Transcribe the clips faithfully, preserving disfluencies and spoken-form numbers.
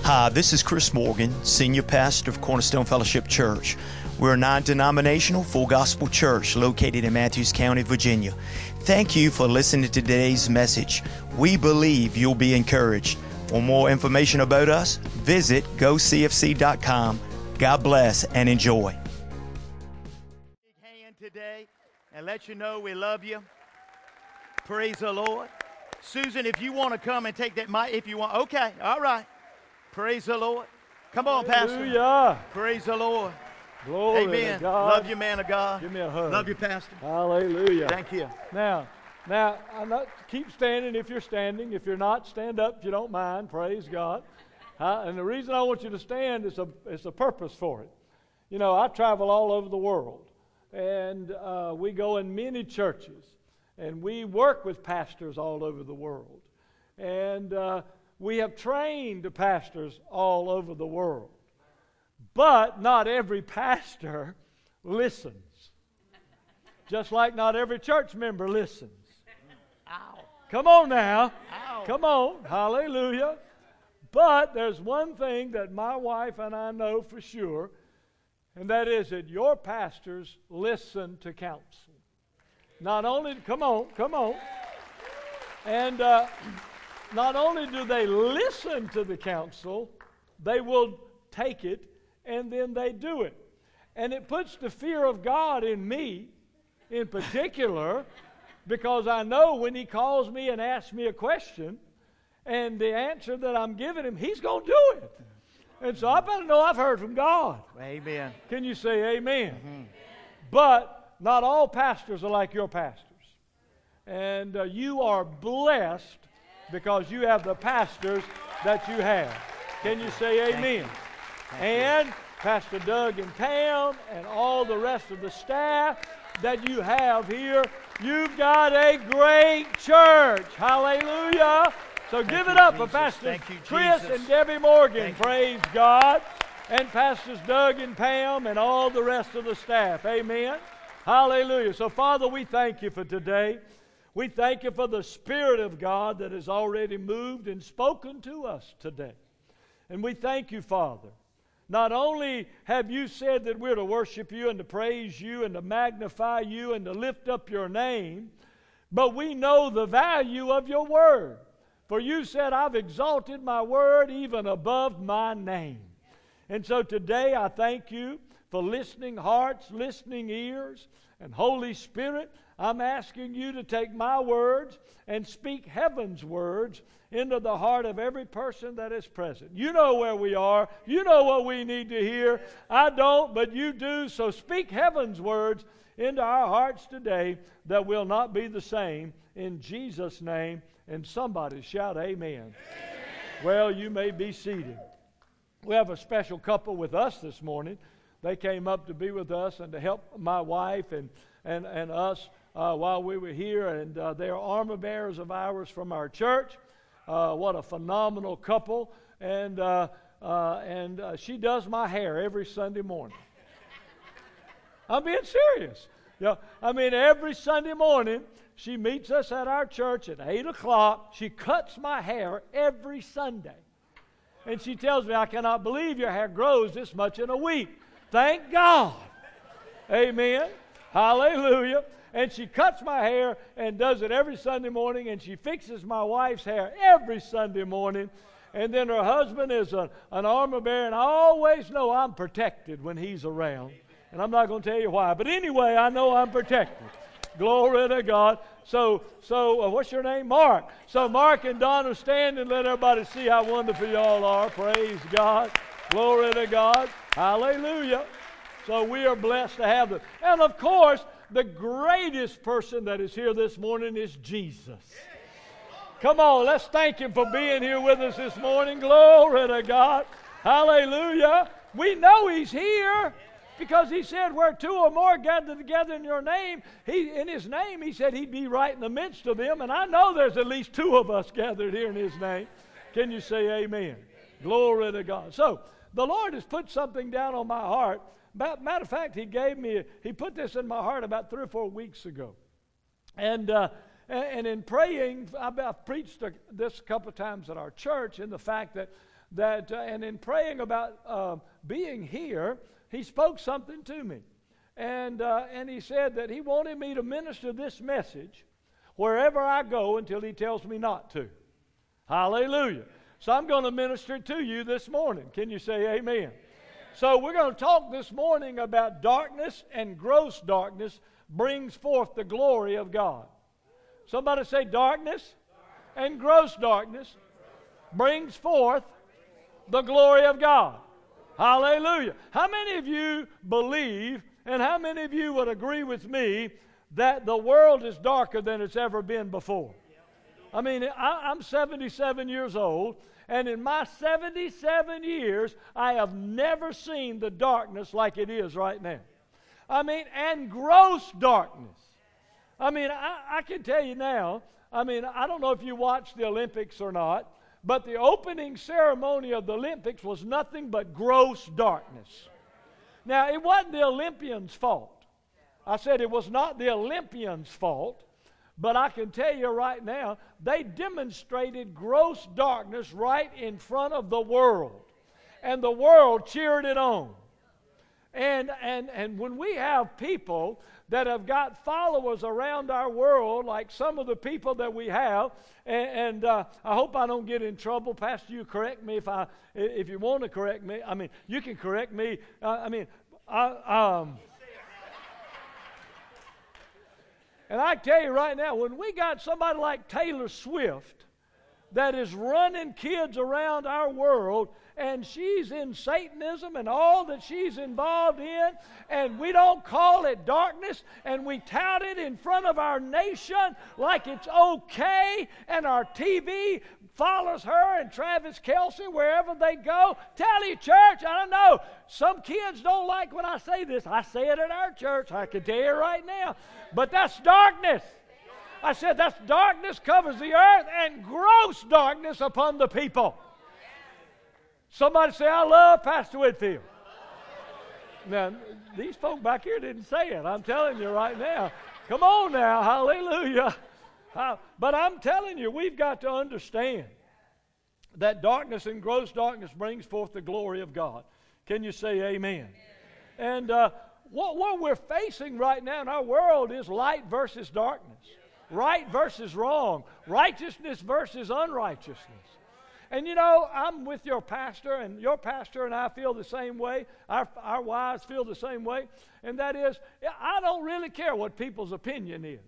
Hi, this is Chris Morgan, Senior Pastor of Cornerstone Fellowship Church. We're a non-denominational, full gospel church located in Matthews County, Virginia. Thank you for listening to today's message. We believe you'll be encouraged. For more information about us, visit go c f c dot com. God bless and enjoy. Big hand today and let you know we love you. Praise the Lord. Susan, if you want to come and take that mic, if you want. Okay, all right. Praise the Lord. Come on, Pastor. Hallelujah. Praise the Lord. Glory Amen. to God. Love you, man of God. Give me a hug. Love you, Pastor. Hallelujah. Thank you. Now, now, I'm not, keep standing if you're standing. If you're not, stand up if you don't mind. Praise God. Uh, and the reason I want you to stand is a, is a purpose for it. You know, I travel all over the world, and uh, we go in many churches, and we work with pastors all over the world. And uh, we have trained pastors all over the world. But not every pastor listens. Just like not every church member listens. Ow. Come on now. Ow. Come on. Hallelujah. But there's one thing that my wife and I know for sure, and that is that your pastors listen to counsel. Not only, come on, come on. And uh, not only do they listen to the counsel, they will take it and then they do it. And it puts the fear of God in me in particular, because I know when He calls me and asks me a question, and the answer that I'm giving Him, He's going to do it. And so I better know I've heard from God. Amen. Can you say amen? Mm-hmm. But not all pastors are like your pastors. And uh, you are blessed because you have the pastors that you have. Can you say amen? And Pastor Doug and Pam and all the rest of the staff that you have here, you've got a great church. Hallelujah. So Thank give you, it up Jesus. for Pastor Thank you, Chris Jesus. and Debbie Morgan. Thank Praise God. And Pastors Doug and Pam and all the rest of the staff. Amen. Hallelujah. So, Father, we thank you for today. We thank you for the Spirit of God that has already moved and spoken to us today. And we thank you, Father. Not only have you said that we're to worship you and to praise you and to magnify you and to lift up your name, but we know the value of your word. For you said, I've exalted my word even above my name. And so today I thank you for listening hearts, listening ears, and Holy Spirit, I'm asking you to take my words and speak heaven's words into the heart of every person that is present. You know where we are. You know what we need to hear. I don't, but you do. So speak heaven's words into our hearts today that will not be the same. In Jesus' name. And somebody shout amen. Amen. Well, you may be seated. We have a special couple with us this morning. They came up to be with us and to help my wife and, and, and us uh, while we were here. And uh, they are armor bearers of ours from our church. Uh, what a phenomenal couple. And, uh, uh, and uh, she does my hair every Sunday morning. I'm being serious. Yeah, I mean, every Sunday morning, she meets us at our church at eight o'clock. She cuts my hair every Sunday. And she tells me, I cannot believe your hair grows this much in a week. Thank God. Amen. Hallelujah. And she cuts my hair and does it every Sunday morning, and she fixes my wife's hair every Sunday morning. And then her husband is a, an armor bearer, and I always know I'm protected when he's around. And I'm not going to tell you why. But anyway, I know I'm protected. Glory to God. So, so uh, what's your name? Mark. So Mark and Donna stand and let everybody see how wonderful y'all are. Praise God. Glory to God. Hallelujah. So we are blessed to have them. And of course, the greatest person that is here this morning is Jesus. Come on, let's thank Him for being here with us this morning. Glory to God. Hallelujah. We know He's here because He said where two or more gathered together in your name, He in His name, He said He'd be right in the midst of them. And I know there's at least two of us gathered here in His name. Can you say amen? Glory to God. So, the Lord has put something down on my heart. Matter of fact, He gave me, He put this in my heart about three or four weeks ago. And uh, and in praying, I've, I've preached this a couple of times at our church in the fact that that, uh, and in praying about uh, being here, he spoke something to me. And, uh, and he said that he wanted me to minister this message wherever I go until he tells me not to. Hallelujah. So I'm going to minister it to you this morning. Can you say amen? Amen. So we're going to talk this morning about darkness, and gross darkness brings forth the glory of God. Somebody say darkness and gross darkness brings forth the glory of God. Hallelujah. How many of you believe, and how many of you would agree with me, that the world is darker than it's ever been before? I mean, I, I'm seventy-seven years old, and in my seventy-seven years, I have never seen the darkness like it is right now. I mean, and gross darkness. I mean, I, I can tell you now, I mean, I don't know if you watched the Olympics or not, but the opening ceremony of the Olympics was nothing but gross darkness. Now, it wasn't the Olympians' fault. I said it was not the Olympians' fault, but I can tell you right now, they demonstrated gross darkness right in front of the world. And the world cheered it on. And, and, and when we have people that have got followers around our world, like some of the people that we have, and, and uh, I hope I don't get in trouble. Pastor, you correct me if I, if you want to correct me. I mean, you can correct me. Uh, I mean, I, um, and I tell you right now, when we got somebody like Taylor Swift that is running kids around our world, and she's in Satanism and all that she's involved in, and we don't call it darkness, and we tout it in front of our nation like it's okay, and our T V follows her and Travis Kelce wherever they go. Tell you, church, I don't know. Some kids don't like when I say this. I say it at our church. I can tell you right now. But that's darkness. I said that's darkness covers the earth, and gross darkness upon the people. Somebody say, I love Pastor Whitfield. Now, these folk back here didn't say it. I'm telling you right now. Come on now. Hallelujah. Uh, but I'm telling you, we've got to understand that darkness and gross darkness brings forth the glory of God. Can you say amen? Amen. And uh, what, what we're facing right now in our world is light versus darkness. Right versus wrong. Righteousness versus unrighteousness. And you know, I'm with your pastor, and your pastor and I feel the same way. Our, our wives feel the same way. And that is, I don't really care what people's opinion is.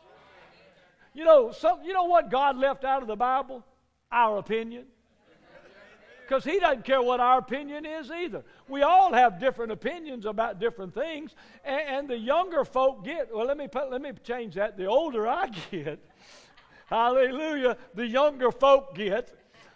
You know, some, you know what God left out of the Bible? Our opinion. Because He doesn't care what our opinion is either. We all have different opinions about different things. And, and the younger folk get, well, let me, put, let me change that. The older I get, hallelujah, the younger folk get.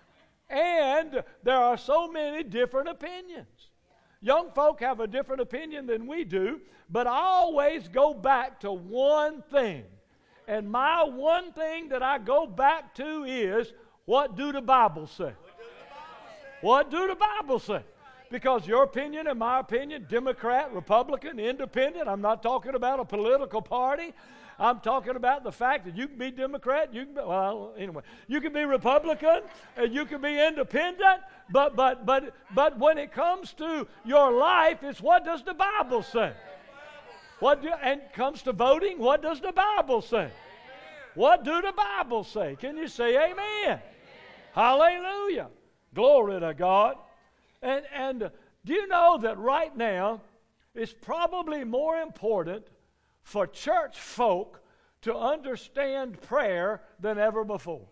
And there are so many different opinions. Young folk have a different opinion than we do, but I always go back to one thing. And my one thing that I go back to is, what do the Bible say? What do the Bible say? Because your opinion and my opinion, Democrat, Republican, Independent, I'm not talking about a political party. I'm talking about the fact that you can be Democrat, you can be, well, anyway, you can be Republican, and you can be Independent, but but but but when it comes to your life, it's what does the Bible say? What do, and comes to voting, what does the Bible say? What do the Bible say? Can you say amen? Amen. Hallelujah. Glory to God. And and do you know that right now it's probably more important for church folk to understand prayer than ever before?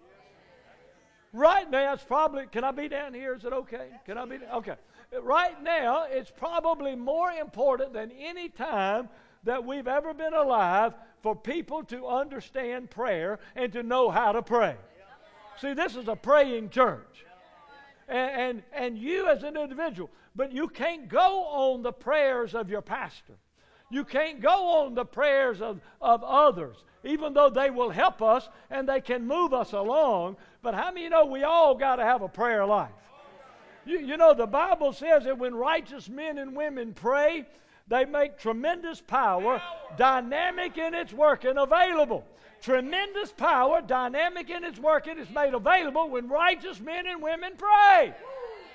Right now, it's probably, can I be down here? Is it okay? Can I be, okay. Right now, it's probably more important than any time that we've ever been alive for people to understand prayer and to know how to pray. See, this is a praying church. And, and, and you as an individual, but you can't go on the prayers of your pastor. You can't go on the prayers of, of others, even though they will help us and they can move us along. But how many of you know we all got to have a prayer life? You, you know, the Bible says that when righteous men and women pray, they make tremendous power, dynamic in its work and available. Tremendous power, dynamic in its work, and it's made available when righteous men and women pray.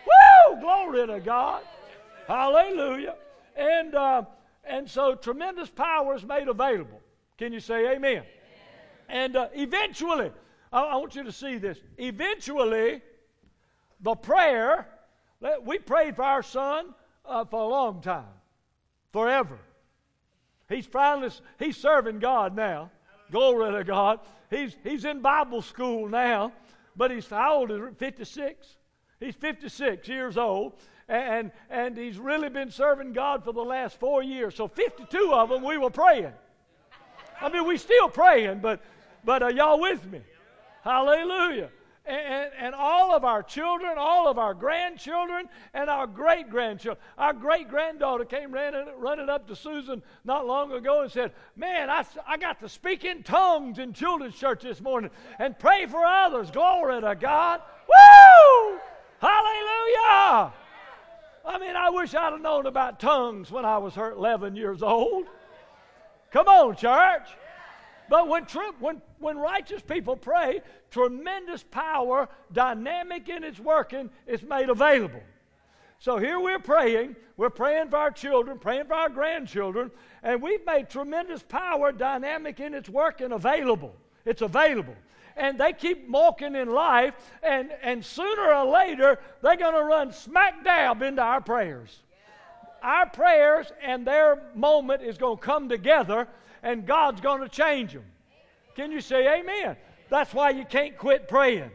Woo! Glory to God. Hallelujah. And, uh, and so tremendous power is made available. Can you say amen? Amen. And uh, eventually, I, I want you to see this. Eventually, the prayer, we prayed for our son uh, for a long time, forever. He's finally, he's serving God now. Glory to God. He's, he's in Bible school now, but he's, how old is he? fifty-six? He's fifty-six years old, and, and he's really been serving God for the last four years. So fifty-two of them we were praying. I mean, we still praying, but, but are y'all with me? Hallelujah. And, and all of our children, all of our grandchildren, and our great-grandchildren. Our great-granddaughter came running, running up to Susan not long ago and said, man, I, I got to speak in tongues in children's church this morning and pray for others. Glory to God. Woo! Hallelujah! I mean, I wish I'd have known about tongues when I was eleven years old. Come on, church. But when, when, when righteous people pray, tremendous power, dynamic in its working, is made available. So here we're praying. We're praying for our children, praying for our grandchildren, and we've made tremendous power, dynamic in its working, available. It's available. And they keep walking in life, and, and sooner or later, they're going to run smack dab into our prayers. Our prayers and their moment is going to come together, and God's going to change them. Can you say amen? That's why you can't quit praying.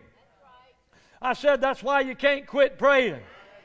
I said that's why you can't quit praying.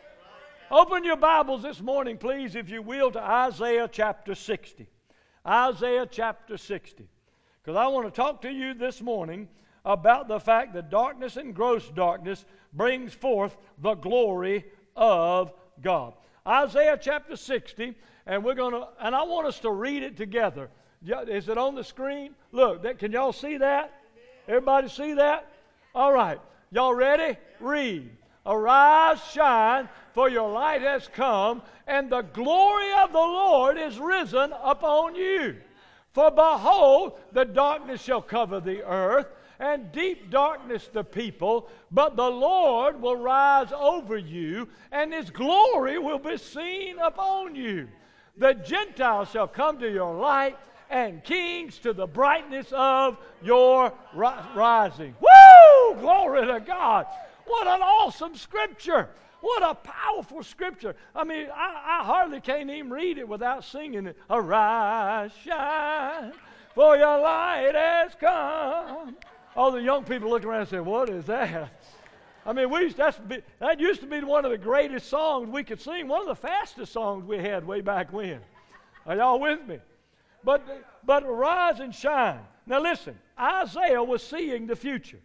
Open your Bibles this morning, please, if you will, to Isaiah chapter sixty. Isaiah chapter sixty. Because I want to talk to you this morning about the fact that darkness and gross darkness brings forth the glory of God. Isaiah chapter sixty, and we're going to, and I want us to read it together. Is it on the screen? Look, that, can y'all see that? Everybody see that? All right. Y'all ready? Read. Arise, shine, for your light has come, and the glory of the Lord is risen upon you. For behold, the darkness shall cover the earth, and deep darkness the people, but the Lord will rise over you, and His glory will be seen upon you. The Gentiles shall come to your light, and kings to the brightness of your ri- rising. Woo! Glory to God. What an awesome scripture. What a powerful scripture. I mean, I, I hardly can't even read it without singing it. Arise, shine, for your light has come. All the young people look around and say, what is that? I mean, we used, that's, that used to be one of the greatest songs we could sing, one of the fastest songs we had way back when. Are y'all with me? But, but arise and shine. Now listen, Isaiah was seeing the future.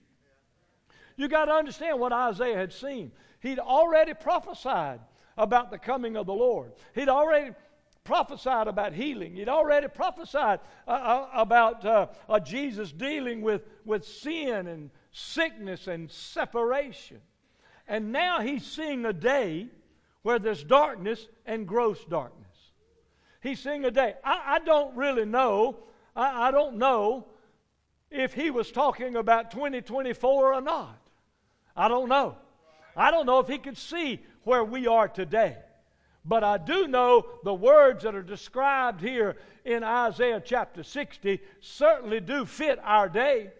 You got to understand what Isaiah had seen. He'd already prophesied about the coming of the Lord. He'd already prophesied about healing. He'd already prophesied uh, uh, about uh, uh, Jesus dealing with, with sin and sickness and separation. And now he's seeing a day where there's darkness and gross darkness. He's seeing a day. I, I don't really know. I, I don't know if he was talking about twenty twenty-four or not. I don't know. I don't know if he could see where we are today. But I do know the words that are described here in Isaiah chapter sixty certainly do fit our day.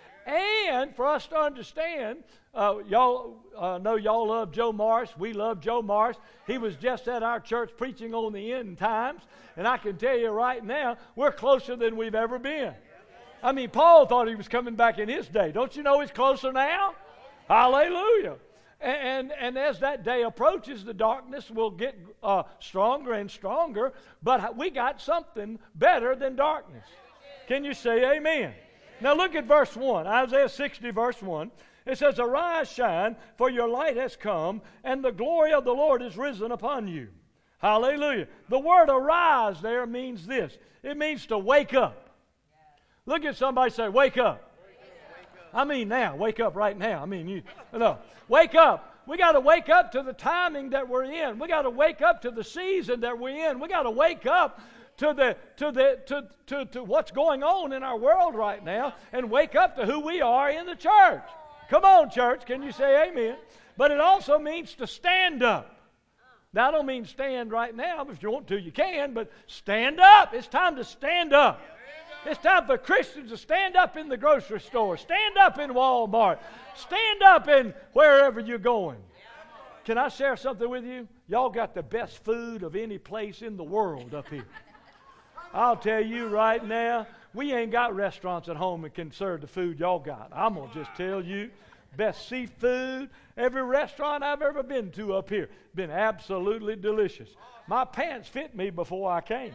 And for us to understand, uh, y'all uh, know y'all love Joe Morris. We love Joe Morris. He was just at our church preaching on the end times. And I can tell you right now, we're closer than we've ever been. I mean, Paul thought he was coming back in his day. Don't you know he's closer now? Hallelujah. And, and, and as that day approaches, the darkness will get uh, stronger and stronger. But we got something better than darkness. Can you say amen? Now look at verse one, Isaiah sixty, verse one. It says, arise, shine, for your light has come, and the glory of the Lord is risen upon you. Hallelujah. The word arise there means this. It means to wake up. Look at somebody say, wake up. I mean now, wake up right now. I mean, you no, wake up. We got to wake up to the timing that we're in. We got to wake up to the season that we're in. We got to wake up to the to the to, to to what's going on in our world right now, and wake up to who we are in the church. Come on, church. Can you say amen? But it also means to stand up. Now, I don't mean stand right now. If you want to, you can. But stand up. It's time to stand up. It's time for Christians to stand up in the grocery store. Stand up in Walmart. Stand up in wherever you're going. Can I share something with you? Y'all got the best food of any place in the world up here. I'll tell you right now, we ain't got restaurants at home that can serve the food y'all got. I'm going to just tell you, best seafood, every restaurant I've ever been to up here, been absolutely delicious. My pants fit me before I came.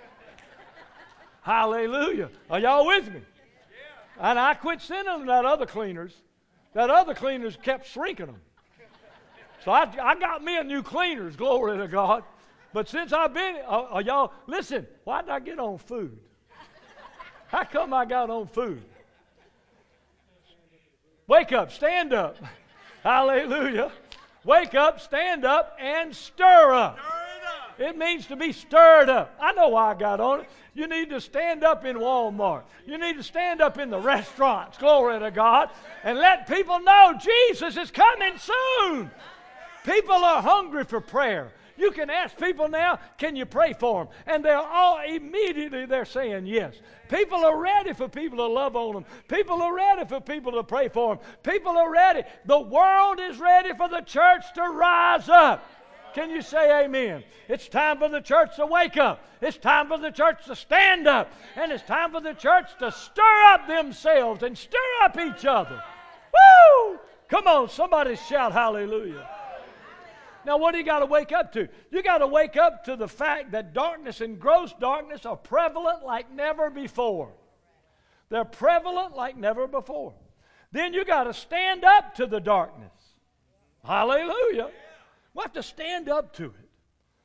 Hallelujah. Are y'all with me? And I quit sending them that other cleaners. That other cleaners kept shrinking them. So I, I got me a new cleaners, glory to God. But since I've been, uh, uh, y'all, listen, why did I get on food? How come I got on food? Wake up, stand up. Hallelujah. Wake up, stand up, and stir up. It means to be stirred up. I know why I got on it. You need to stand up in Walmart. You need to stand up in the restaurants, glory to God, and let people know Jesus is coming soon. People are hungry for prayer. You can ask people now, can you pray for them? And they're all immediately they're saying yes. People are ready for people to love on them. People are ready for people to pray for them. People are ready. The world is ready for the church to rise up. Can you say amen? It's time for the church to wake up. It's time for the church to stand up. And it's time for the church to stir up themselves and stir up each other. Woo! Come on, somebody shout hallelujah. Now, what do you got to wake up to? You got to wake up to the fact that darkness and gross darkness are prevalent like never before. They're prevalent like never before. Then you got to stand up to the darkness. Hallelujah. We have to stand up to it.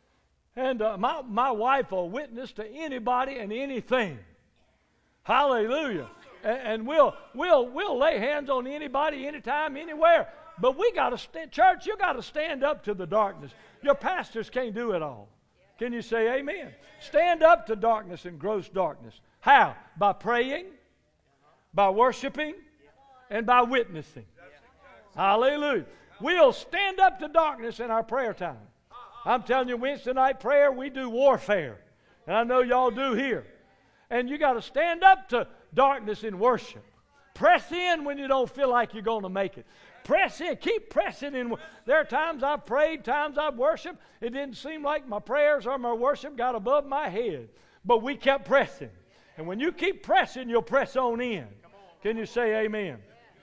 And uh, my, my wife will witness to anybody and anything. Hallelujah. And, and we'll, we'll, we'll lay hands on anybody, anytime, anywhere. But we got to stand, church, you got to stand up to the darkness. Your pastors can't do it all. Can you say amen? Stand up to darkness and gross darkness. How? By praying, by worshiping, and by witnessing. Hallelujah. We'll stand up to darkness in our prayer time. I'm telling you, Wednesday night prayer, we do warfare. And I know y'all do here. And you got to stand up to darkness in worship. Press in when you don't feel like you're going to make it. Press in. Keep pressing in. There are times I've prayed, times I've worshiped. It didn't seem like my prayers or my worship got above my head. But we kept pressing. And when you keep pressing, you'll press on in. Can you say amen?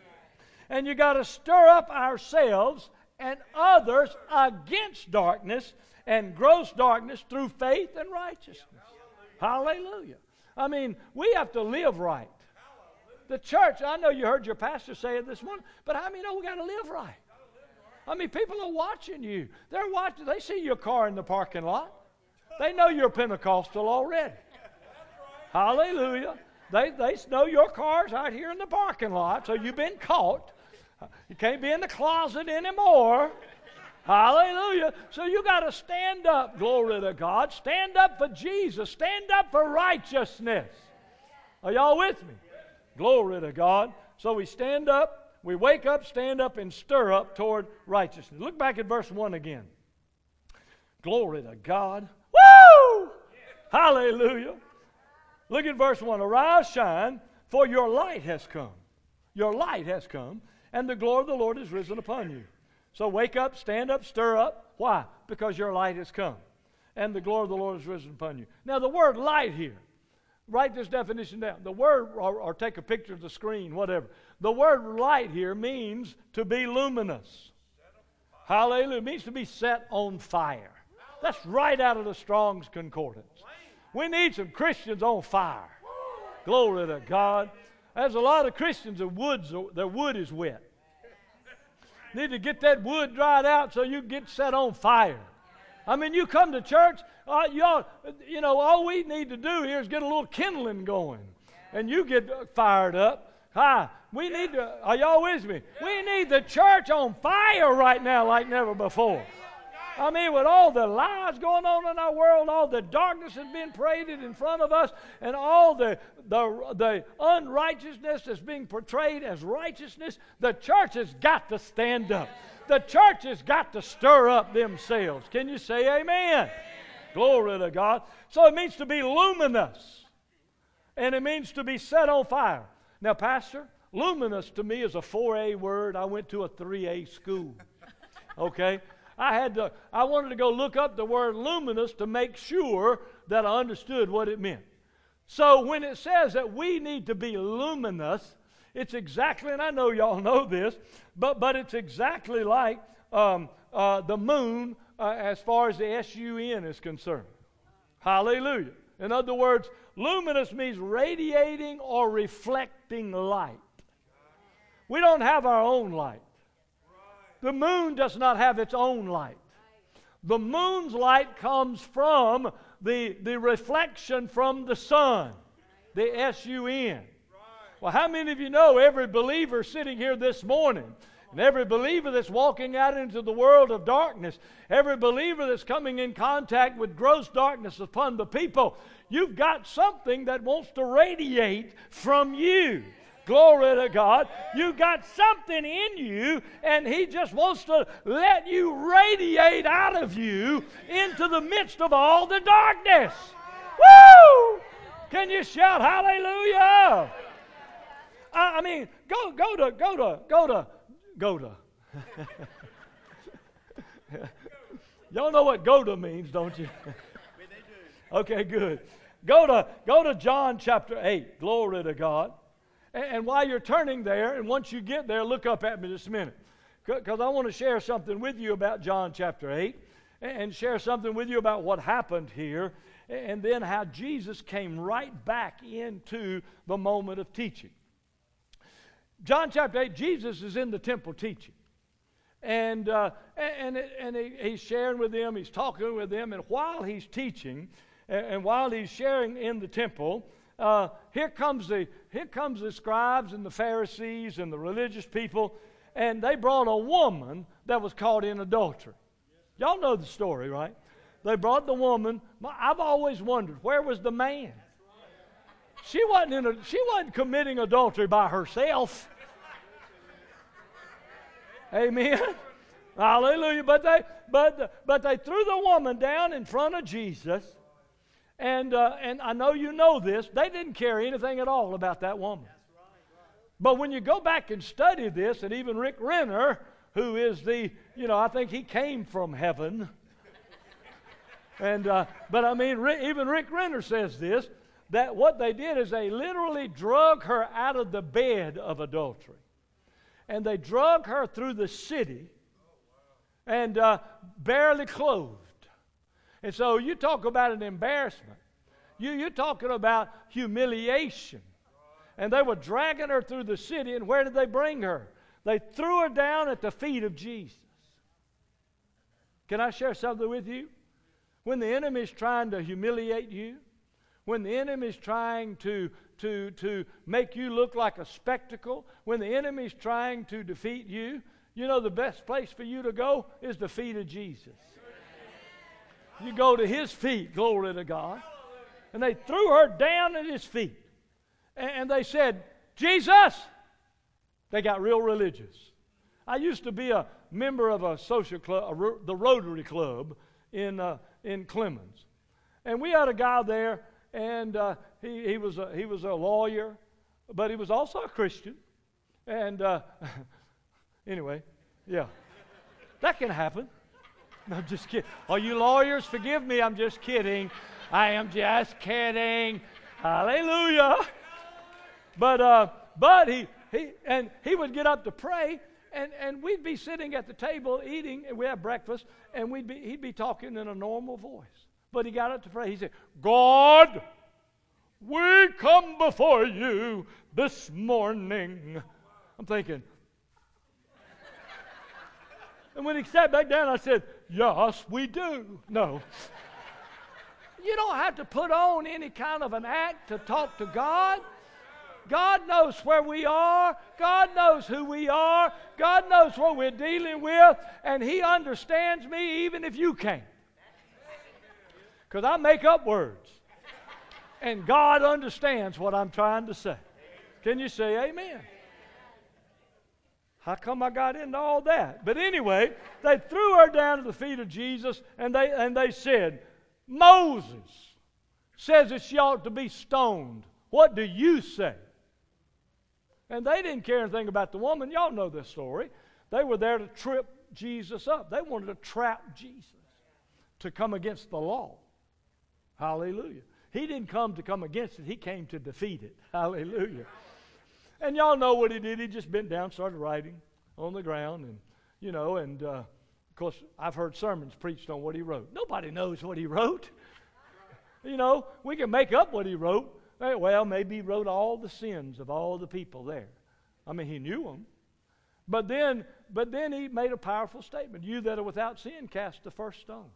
And you got to stir up ourselves and others against darkness and gross darkness through faith and righteousness. Hallelujah. I mean, we have to live right. The church, I know you heard your pastor say it this morning, but how many know we got to live right? I mean, people are watching you. They're watching. They see your car in the parking lot. They know you're Pentecostal already. Hallelujah. They, they know your car's out here in the parking lot, so you've been caught. You can't be in the closet anymore. Hallelujah. So you got to stand up, glory to God. Stand up for Jesus. Stand up for righteousness. Are y'all with me? Glory to God. So we stand up, we wake up, stand up, and stir up toward righteousness. Look back at verse one again. Glory to God. Woo! Hallelujah. Look at verse one. Arise, shine, for your light has come. Your light has come, and the glory of the Lord is risen upon you. So wake up, stand up, stir up. Why? Because your light has come, and the glory of the Lord is risen upon you. Now the word light here, write this definition down. The word, or, or take a picture of the screen, whatever. The word light here means to be luminous. Hallelujah. It means to be set on fire. That's right out of the Strong's Concordance. We need some Christians on fire. Glory to God. There's a lot of Christians that woods, their wood is wet. Need to get that wood dried out so you get set on fire. I mean, you come to church, uh, y'all, you know, all we need to do here is get a little kindling going. And you get fired up. Hi, we need to, are y'all with me? We need the church on fire right now like never before. I mean, with all the lies going on in our world, all the darkness that's been paraded in front of us, and all the, the, the unrighteousness that's being portrayed as righteousness, the church has got to stand up. The church has got to stir up themselves. Can you say amen? Amen? Glory to God. So it means to be luminous. And it means to be set on fire. Now, Pastor, luminous to me is a four A word. I went to a three A school. Okay? I had to, I wanted to go look up the word luminous to make sure that I understood what it meant. So when it says that we need to be luminous, it's exactly, and I know y'all know this, but, but it's exactly like um, uh, the moon uh, as far as the S U N is concerned. Hallelujah. In other words, luminous means radiating or reflecting light. We don't have our own light. The moon does not have its own light. The moon's light comes from the, the reflection from the sun, the S U N. Well, how many of you know every believer sitting here this morning, and every believer that's walking out into the world of darkness, every believer that's coming in contact with gross darkness upon the people, you've got something that wants to radiate from you. Glory to God. You've got something in you, and He just wants to let you radiate out of you into the midst of all the darkness. Woo! Can you shout hallelujah? I, I mean, go go to go to go to go to. Y'all know what go to means, don't you? Okay, good. Go to go to John chapter eight. Glory to God. And while you're turning there, and once you get there, look up at me just a minute. Because I want to share something with you about John chapter eight, and share something with you about what happened here, and then how Jesus came right back into the moment of teaching. John chapter eight, Jesus is in the temple teaching. And, uh, and, and he, he's sharing with them, he's talking with them, and while he's teaching, and, and while he's sharing in the temple, Uh, here comes the here comes the scribes and the Pharisees and the religious people, and they brought a woman that was caught in adultery. Y'all know the story, right? They brought the woman. I've always wondered, where was the man? She wasn't in a, she wasn't committing adultery by herself. Amen. Hallelujah. But they but but they threw the woman down in front of Jesus. And uh, and I know you know this, they didn't care anything at all about that woman. But when you go back and study this, and even Rick Renner, who is the, you know, I think he came from heaven. and uh, But I mean, even Rick Renner says this, that what they did is they literally drug her out of the bed of adultery. And they drug her through the city, and uh, barely clothed. And so you talk about an embarrassment. You, you're talking about humiliation. And they were dragging her through the city, and where did they bring her? They threw her down at the feet of Jesus. Can I share something with you? When the enemy is trying to humiliate you, when the enemy is trying to, to, to make you look like a spectacle, when the enemy is trying to defeat you, you know the best place for you to go is the feet of Jesus. You go to His feet, glory to God. And they threw her down at His feet. And they said, Jesus! They got real religious. I used to be a member of a social club, a, the Rotary Club in uh, in Clemens. And we had a guy there, and uh, he, he, was a, he was a lawyer, but he was also a Christian. And uh, anyway, yeah, that can happen. No, I'm just kidding. Are you lawyers? Forgive me, I'm just kidding. I am just kidding. Hallelujah. But uh, but he he and he would get up to pray, and, and we'd be sitting at the table eating, and we had breakfast, and we'd be he'd be talking in a normal voice. But he got up to pray. He said, God, we come before you this morning. I'm thinking. And when he sat back down, I said, yes, we do. No. You don't have to put on any kind of an act to talk to God. God knows where we are. God knows who we are. God knows what we're dealing with. And He understands me even if you can't. Because I make up words. And God understands what I'm trying to say. Can you say amen? How come I got into all that? But anyway, they threw her down to the feet of Jesus, and they, and they said, Moses says that she ought to be stoned. What do you say? And they didn't care anything about the woman. Y'all know this story. They were there to trip Jesus up. They wanted to trap Jesus to come against the law. Hallelujah. He didn't come to come against it. He came to defeat it. Hallelujah. And y'all know what he did. He just bent down, started writing on the ground. And, you know, and, uh, of course, I've heard sermons preached on what he wrote. Nobody knows what he wrote. You know, we can make up what he wrote. Well, maybe he wrote all the sins of all the people there. I mean, he knew them. But then, but then he made a powerful statement. You that are without sin, cast the first stone.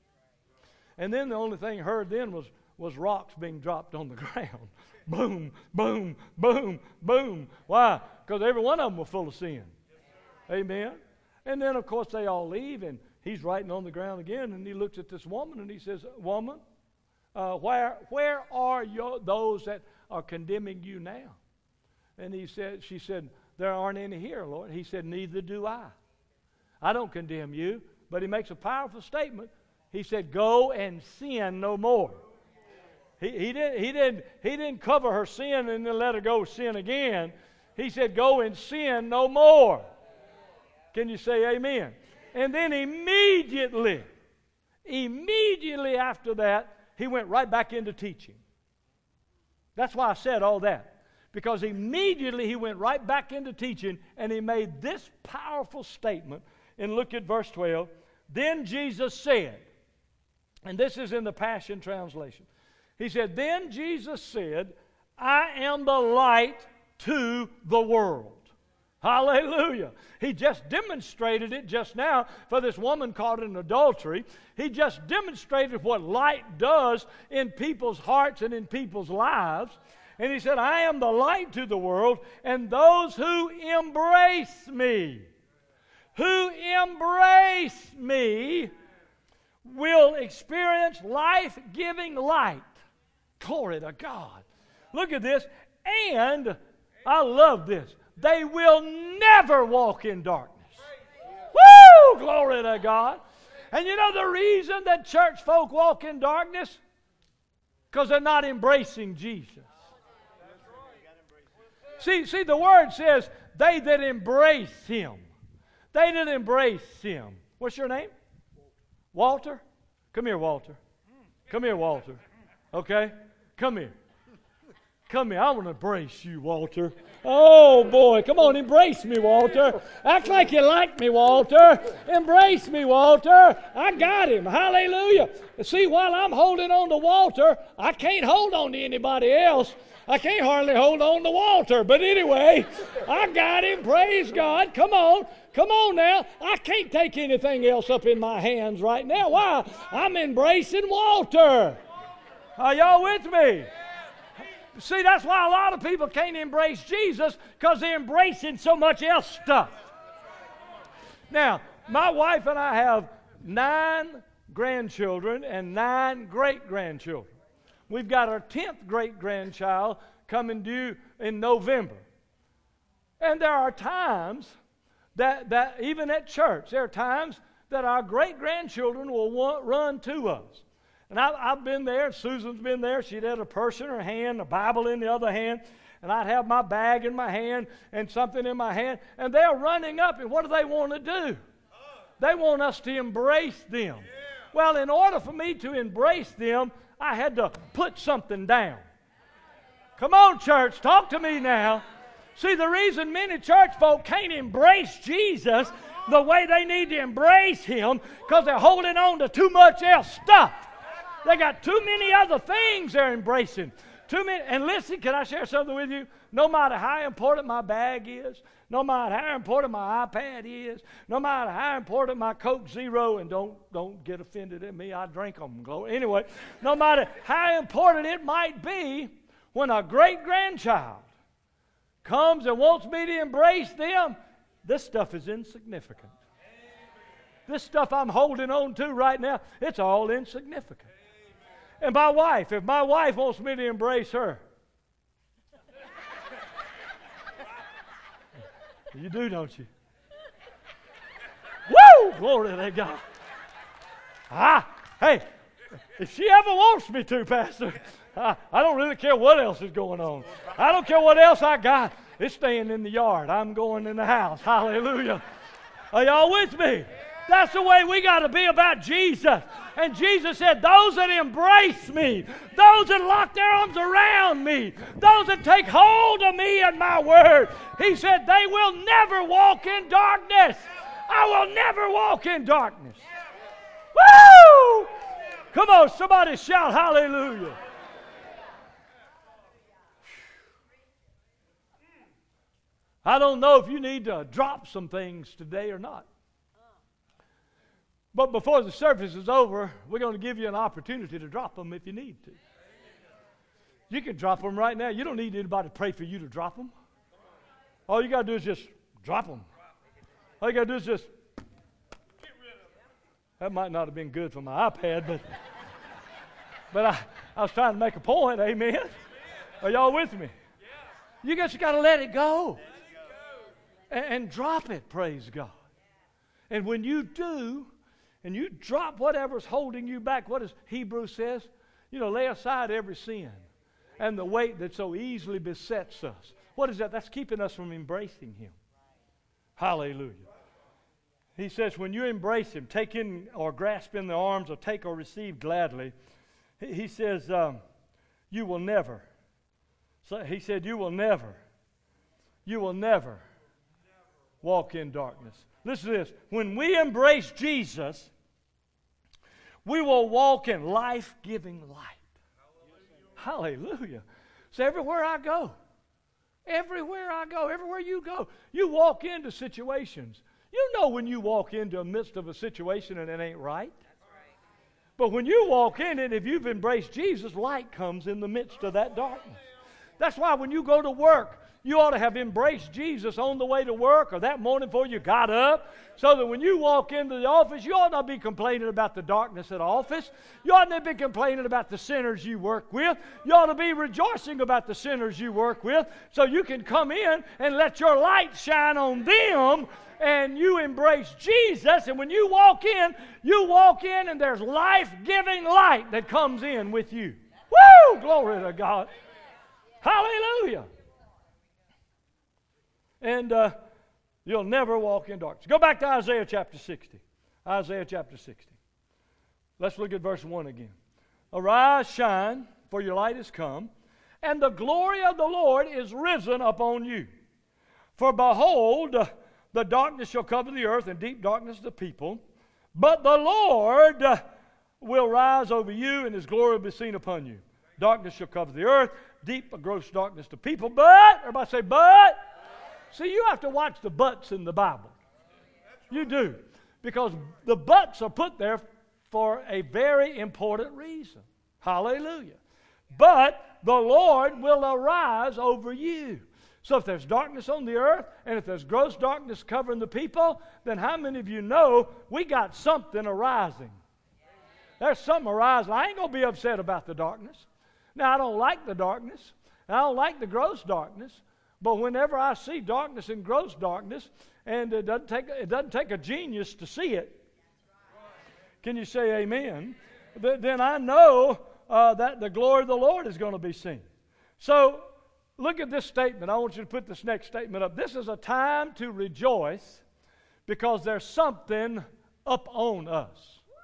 And then the only thing heard then was, was rocks being dropped on the ground. Boom, boom, boom, boom. Why? Because every one of them were full of sin. Amen. And then, of course, they all leave, and he's writing on the ground again, and he looks at this woman, and he says, woman, uh, where where are your, those that are condemning you now? And he said, she said, there aren't any here, Lord. He said, neither do I. I don't condemn you. But he makes a powerful statement. He said, go and sin no more. He, he, didn't, he, didn't, he didn't cover her sin and then let her go sin again. He said, go and sin no more. Can you say amen? And then immediately, immediately after that, he went right back into teaching. That's why I said all that. Because immediately he went right back into teaching, and he made this powerful statement. And look at verse twelve. Then Jesus said, and this is in the Passion Translation. He said, then Jesus said, I am the light to the world. Hallelujah. He just demonstrated it just now for this woman caught in adultery. He just demonstrated what light does in people's hearts and in people's lives. And he said, I am the light to the world, and those who embrace me, who embrace me, will experience life-giving light. Glory to God. Look at this. And I love this. They will never walk in darkness. Woo! Glory to God. And you know the reason that church folk walk in darkness? Because they're not embracing Jesus. See, see, the word says, they that embrace him. They that embrace him. What's your name? Walter? Come here, Walter. Come here, Walter. Okay? Come here. Come here. I want to embrace you, Walter. Oh, boy. Come on, embrace me, Walter. Act like you like me, Walter. Embrace me, Walter. I got him. Hallelujah. See, while I'm holding on to Walter, I can't hold on to anybody else. I can't hardly hold on to Walter. But anyway, I got him. Praise God. Come on. Come on now. I can't take anything else up in my hands right now. Why? I'm embracing Walter. Are y'all with me? See, that's why a lot of people can't embrace Jesus, because they're embracing so much else stuff. Now, my wife and I have nine grandchildren and nine great-grandchildren. We've got our tenth great-grandchild coming due in November. And there are times that, that even at church, there are times that our great-grandchildren will want, run to us. And I, I've been there. Susan's been there. She'd had a purse in her hand, a Bible in the other hand, and I'd have my bag in my hand and something in my hand, and they're running up, and what do they want to do? They want us to embrace them. Well, in order for me to embrace them, I had to put something down. Come on, church, talk to me now. See, the reason many church folk can't embrace Jesus the way they need to embrace him, because they're holding on to too much else stuff. They got too many other things they're embracing. Too many. And listen, can I share something with you? No matter how important my bag is, no matter how important my iPad is, no matter how important my Coke Zero, and don't, don't get offended at me, I drink them. Anyway, no matter how important it might be, when a great-grandchild comes and wants me to embrace them, this stuff is insignificant. This stuff I'm holding on to right now, it's all insignificant. And my wife, if my wife wants me to embrace her, you do, don't you? glory to God. Ah, hey, if she ever wants me to, Pastor, I, I don't really care what else is going on. I don't care what else I got. It's staying in the yard. I'm going in the house. Hallelujah. Are y'all with me? That's the way we got to be about Jesus. And Jesus said, those that embrace me, those that lock their arms around me, those that take hold of me and my word, he said, they will never walk in darkness. I will never walk in darkness. Woo! Come on, somebody shout hallelujah. I don't know if you need to drop some things today or not. But before the service is over, we're going to give you an opportunity to drop them if you need to. You can drop them right now. You don't need anybody to pray for you to drop them. All you got to do is just drop them. All you got to do is just... That might not have been good for my iPad, but but I, I was trying to make a point, amen. Are y'all with me? You just got to let it go. And, and drop it, praise God. And when you do... And you drop whatever's holding you back. What does Hebrews says? You know, lay aside every sin and the weight that so easily besets us. What is that? That's keeping us from embracing Him. Hallelujah. He says, when you embrace Him, take in or grasp in the arms or take or receive gladly, He says, um, you will never. So He said, you will never, you will never walk in darkness. Listen to this. When we embrace Jesus, we will walk in life-giving light. Hallelujah. Hallelujah. So everywhere I go, everywhere I go, everywhere you go, you walk into situations. You know when you walk into the midst of a situation and it ain't right. But when you walk in it, if you've embraced Jesus, light comes in the midst of that darkness. That's why when you go to work, you ought to have embraced Jesus on the way to work or that morning before you got up, so that when you walk into the office, you ought not be complaining about the darkness at the office. You ought not be complaining about the sinners you work with. You ought to be rejoicing about the sinners you work with, so you can come in and let your light shine on them, and you embrace Jesus. And when you walk in, you walk in and there's life-giving light that comes in with you. Woo! Glory to God. Hallelujah. And uh, you'll never walk in darkness. Go back to Isaiah chapter sixty. Isaiah chapter sixty. Let's look at verse one again. Arise, shine, for your light is come, and the glory of the Lord is risen upon you. For behold, uh, the darkness shall cover the earth, and deep darkness the people. But the Lord uh, will rise over you, and His glory will be seen upon you. Darkness shall cover the earth, deep gross darkness to people. But, everybody say, but. See, you have to watch the buts in the Bible. You do. Because the buts are put there for a very important reason. Hallelujah. But the Lord will arise over you. So if there's darkness on the earth, and if there's gross darkness covering the people, then how many of you know we got something arising? There's something arising. I ain't going to be upset about the darkness. Now, I don't like the darkness. I don't like the gross darkness. But whenever I see darkness and gross darkness, and it doesn't take, it doesn't take a genius to see it. Can you say amen? Then I know uh, that the glory of the Lord is going to be seen. So, look at this statement. I want you to put this next statement up. This is a time to rejoice because there's something up on us.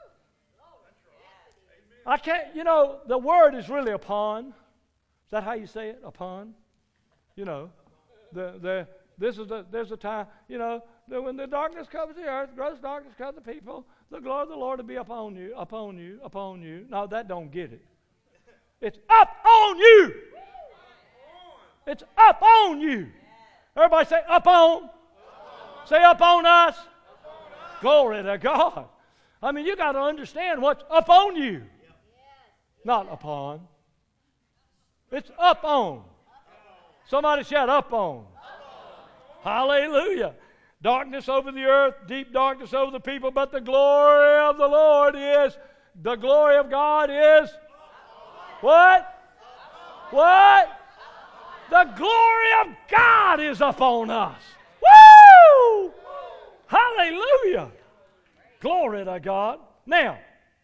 I can't, you know, the word is really upon. Is that how you say it? Upon? You know, the the this is a there's a time, you know, that when the darkness covers the earth, gross darkness covers the people, the glory of the Lord will be upon you, upon you, upon you. No, that don't get it. It's up on you. It's up on you. Everybody say up on. Say up on us. Glory to God. I mean, you got to understand what's up on you. Not upon. It's up on. Somebody shout up on. Hallelujah. Darkness over the earth, deep darkness over the people, but the glory of the Lord is, the glory of God is, what? What? The glory of God is upon us. Woo! Hallelujah. Glory to God. Now,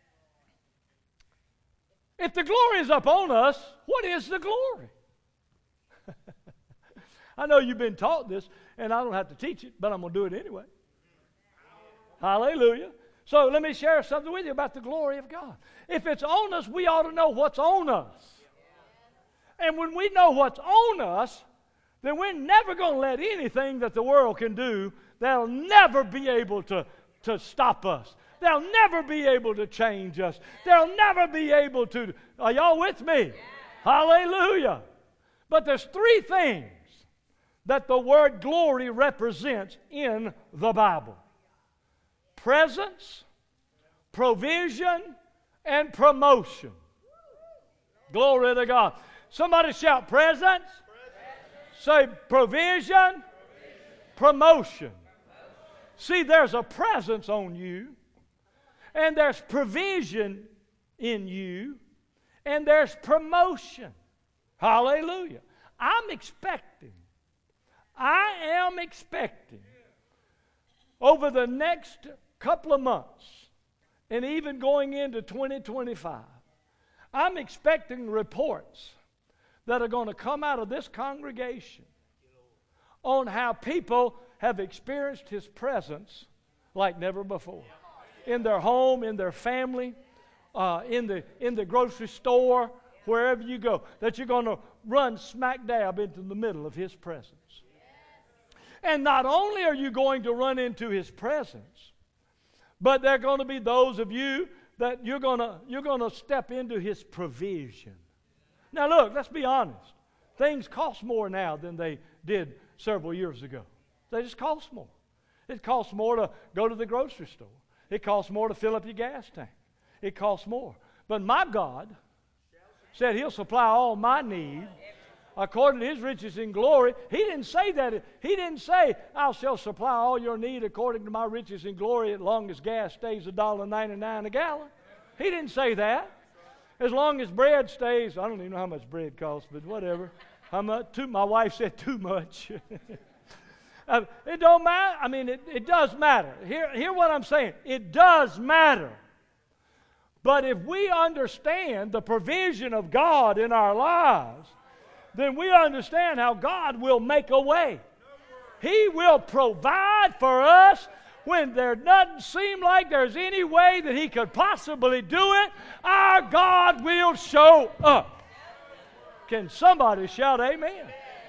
if the glory is upon us, what is the glory? I know you've been taught this, and I don't have to teach it, but I'm going to do it anyway. Hallelujah. So let me share something with you about the glory of God. If it's on us, we ought to know what's on us. And when we know what's on us, then we're never going to let anything that the world can do, they'll never be able to, to stop us. They'll never be able to change us. They'll never be able to. Are y'all with me? Yeah. Hallelujah. But there's three things that the word glory represents in the Bible: presence, provision, and promotion. Glory to God. Somebody shout presence. Presence. Say provision, provision. Promotion. See, there's a presence on you, and there's provision in you, and there's promotion. Hallelujah. I'm expecting, I am expecting over the next couple of months, and even going into twenty twenty-five, I'm expecting reports that are going to come out of this congregation on how people have experienced His presence like never before. In their home, in their family, uh, in the in the grocery store, wherever you go, that you're going to run smack dab into the middle of His presence. And not only are you going to run into His presence, but there are going to be those of you that you're going to you're going to step into His provision. Now look, let's be honest. Things cost more now than they did several years ago. They just cost more. It costs more to go to the grocery store. It costs more to fill up your gas tank. It costs more. But my God said He'll supply all my need according to His riches in glory. He didn't say that. He didn't say, I shall supply all your need according to my riches in glory as long as gas stays one dollar ninety-nine a gallon. He didn't say that. As long as bread stays, I don't even know how much bread costs, but whatever. How much? Too, my wife said too much. uh, it don't matter. I mean, it, it does matter. Hear, hear what I'm saying. It does matter. But if we understand the provision of God in our lives, then we understand how God will make a way. He will provide for us when there doesn't seem like there's any way that He could possibly do it. Our God will show up. Can somebody shout amen?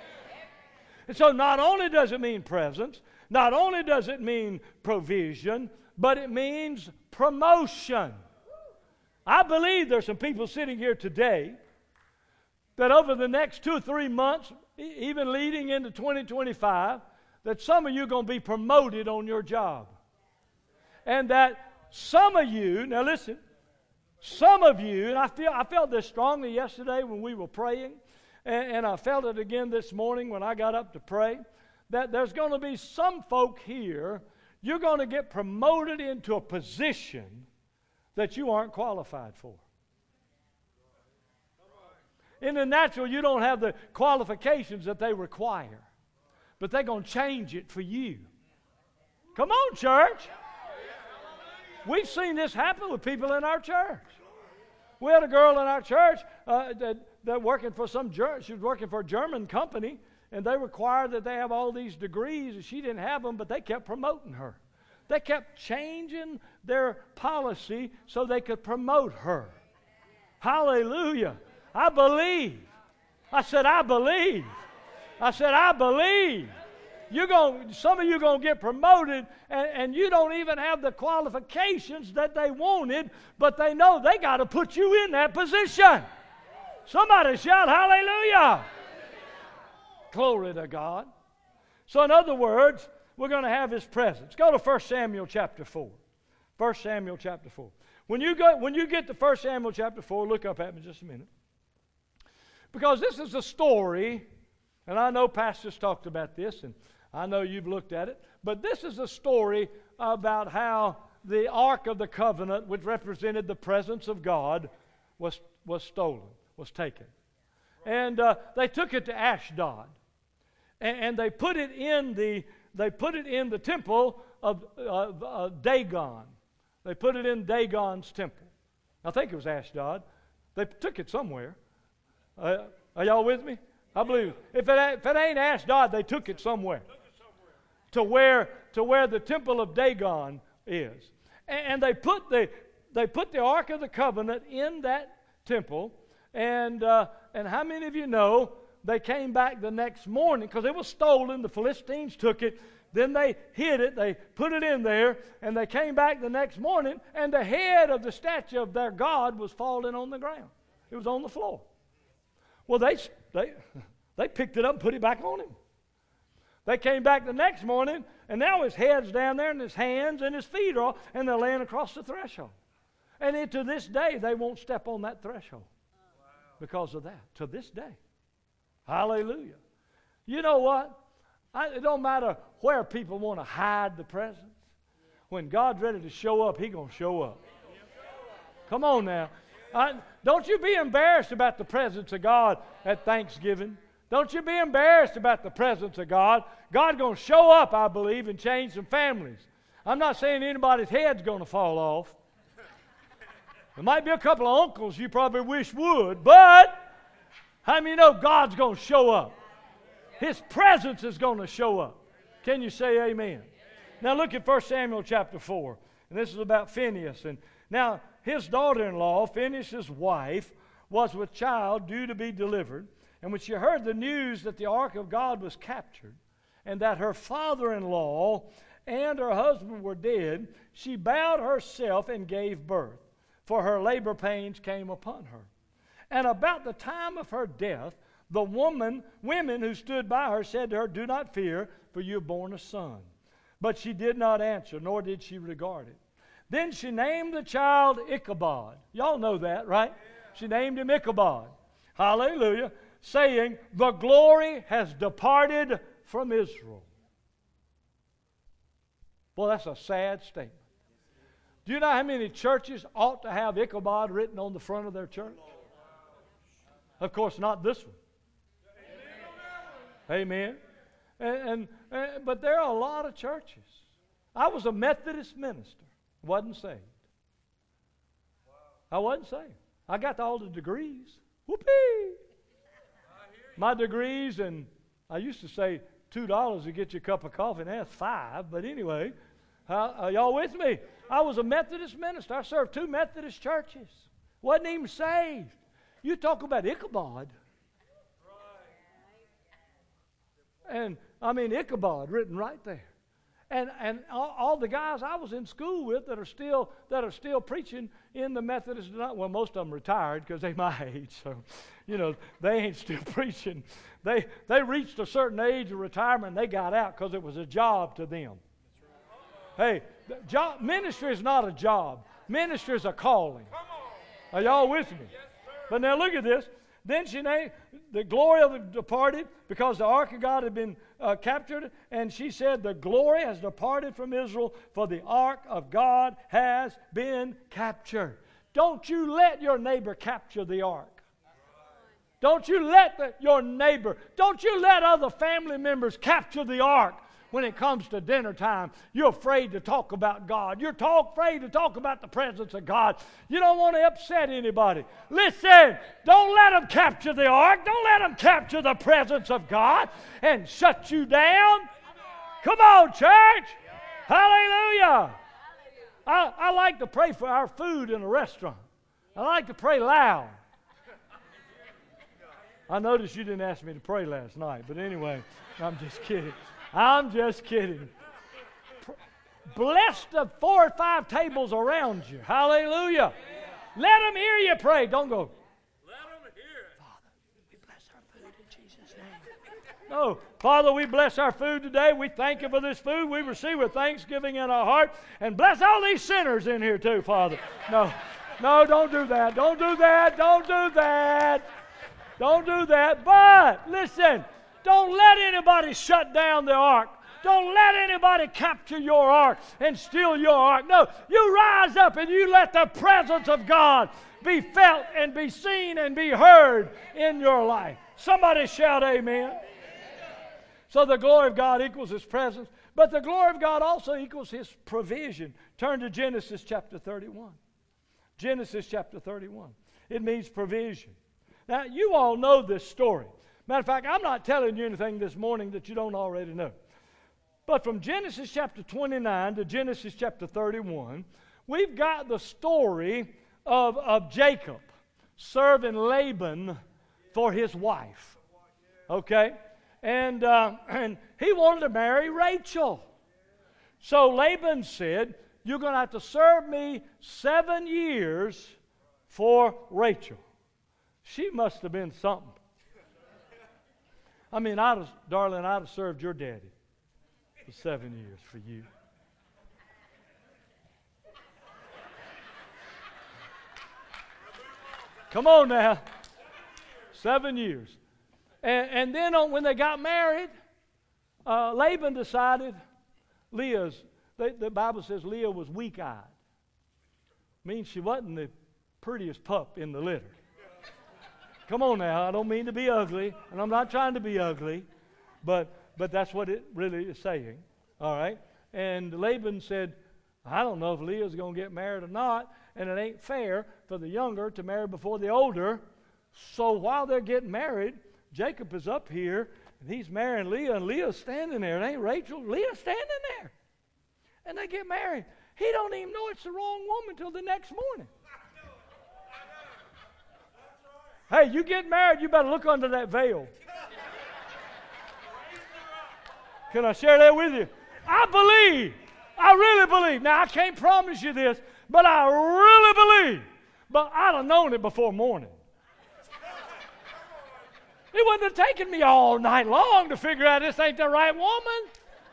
And so not only does it mean presence, not only does it mean provision, but it means promotion. I believe there's some people sitting here today that over the next two or three months, even leading into twenty twenty-five, that some of you are going to be promoted on your job. And that some of you, now listen, some of you, and I feel I felt this strongly yesterday when we were praying, and, and I felt it again this morning when I got up to pray, that there's going to be some folk here, you're going to get promoted into a position that you aren't qualified for. In the natural, you don't have the qualifications that they require, but they're going to change it for you. Come on, church. We've seen this happen with people in our church. We had a girl in our church uh, that, that working for some, she was working for a German company, and they required that they have all these degrees, and she didn't have them, but they kept promoting her. They kept changing their policy so they could promote her. Hallelujah. I believe. I said, I believe. I said, I believe. You're going, some of you are going to get promoted, and, and you don't even have the qualifications that they wanted, but they know they got to put you in that position. Somebody shout hallelujah. Glory to God. So in other words, we're going to have His presence. Go to First Samuel chapter four. First Samuel chapter four. When you go, when you get to First Samuel chapter four, look up at me just a minute. Because this is a story, and I know pastors talked about this, and I know you've looked at it, but this is a story about how the Ark of the Covenant, which represented the presence of God, was, was stolen, was taken. And uh, they took it to Ashdod, and, and they put it in the they put it in the temple of uh, uh, Dagon, They put it in Dagon's temple. I think it was Ashdod. They took it somewhere. Uh, are y'all with me? I believe. If it, if it ain't Ashdod, they took it somewhere. To where, to where the temple of Dagon is. And, and they put the they put the Ark of the Covenant in that temple. And uh, and how many of you know they came back the next morning because it was stolen. The Philistines took it. Then they hid it. They put it in there. And they came back the next morning. And the head of the statue of their God was falling on the ground. It was on the floor. Well, they they they picked it up and put it back on him. They came back the next morning, and now his head's down there, and his hands and his feet are all, and they're laying across the threshold. And it, to this day, they won't step on that threshold because of that. To this day. Hallelujah. You know what? I, it don't matter where people want to hide the presence. When God's ready to show up, He's going to show up. Come on now. I, don't you be embarrassed about the presence of God at Thanksgiving. Don't you be embarrassed about the presence of God. God's going to show up, I believe, and change some families. I'm not saying anybody's head's going to fall off. There might be a couple of uncles you probably wish would, but how many know God's going to show up? His presence is going to show up. Can you say amen? Now look at First Samuel chapter four. And this is about Phinehas. And now his daughter-in-law, Phinehas' wife, was with child due to be delivered. And when she heard the news that the ark of God was captured and that her father-in-law and her husband were dead, she bowed herself and gave birth, for her labor pains came upon her. And about the time of her death, the woman, women who stood by her said to her, "Do not fear, for you have borne a son." But she did not answer, nor did she regard it. Then she named the child Ichabod. Y'all know that, right? She named him Ichabod. Hallelujah. Saying, "The glory has departed from Israel." Well, that's a sad statement. Do you know how many churches ought to have Ichabod written on the front of their church? Of course, not this one. Amen. And, and, and but there are a lot of churches. I was a Methodist minister. Wasn't saved. I wasn't saved. I got all the degrees. Whoopee! My degrees, and I used to say two dollars to get you a cup of coffee, and that's five. But anyway, uh, are y'all with me? I was a Methodist minister. I served two Methodist churches. Wasn't even saved. You talk about Ichabod. And, I mean, Ichabod written right there. And and all, all the guys I was in school with that are still that are still preaching in the Methodist, well, most of them retired because they're my age, so you know they ain't still preaching. They they reached a certain age of retirement and they got out because it was a job to them. Hey, job, ministry is not a job. Ministry is a calling. Are y'all with me? But now look at this. Then she named the glory of the departed because the ark of God had been uh, captured. And she said, "The glory has departed from Israel, for the ark of God has been captured." Don't you let your neighbor capture the ark. Don't you let the, your neighbor, don't you let other family members capture the ark. When it comes to dinner time, you're afraid to talk about God. You're talk, afraid to talk about the presence of God. You don't want to upset anybody. Listen, don't let them capture the ark. Don't let them capture the presence of God and shut you down. Come on, church. Hallelujah. I, I like to pray for our food in a restaurant. I like to pray loud. I noticed you didn't ask me to pray last night, but anyway, I'm just kidding. I'm just kidding. Bless the four or five tables around you. Hallelujah. Let them hear you pray. Don't go, "Let them hear it." Father, we bless our food in Jesus' name. No. Father, we bless our food today. We thank you for this food. We receive with thanksgiving in our heart. And bless all these sinners in here too, Father. No. No, don't do that. Don't do that. Don't do that. Don't do that. But, listen. Don't let anybody shut down the ark. Don't let anybody capture your ark and steal your ark. No, you rise up and you let the presence of God be felt and be seen and be heard in your life. Somebody shout amen. So the glory of God equals His presence. But the glory of God also equals His provision. Turn to Genesis chapter thirty-one. Genesis chapter thirty-one. It means provision. Now, you all know this story. Matter of fact, I'm not telling you anything this morning that you don't already know. But from Genesis chapter twenty-nine to Genesis chapter thirty-one, we've got the story of, of Jacob serving Laban for his wife. Okay? And, uh, and he wanted to marry Rachel. So Laban said, you're going to have to serve me seven years for Rachel. She must have been something. I mean, I'd have, darling, I'd have served your daddy for seven years for you. Come on now. Seven years. And, and then on, when they got married, uh, Laban decided Leah's, they, the Bible says Leah was weak-eyed. Means she wasn't the prettiest pup in the litter. Come on now, I don't mean to be ugly, and I'm not trying to be ugly, but but that's what it really is saying. All right? And Laban said, I don't know if Leah's going to get married or not, and it ain't fair for the younger to marry before the older. So while they're getting married, Jacob is up here, and he's marrying Leah, and Leah's standing there. It ain't Rachel. Leah's standing there. And they get married. He don't even know it's the wrong woman till the next morning. Hey, you get married, you better look under that veil. Can I share that with you? I believe. I really believe. Now, I can't promise you this, but I really believe. But I'd have known it before morning. It wouldn't have taken me all night long to figure out this ain't the right woman.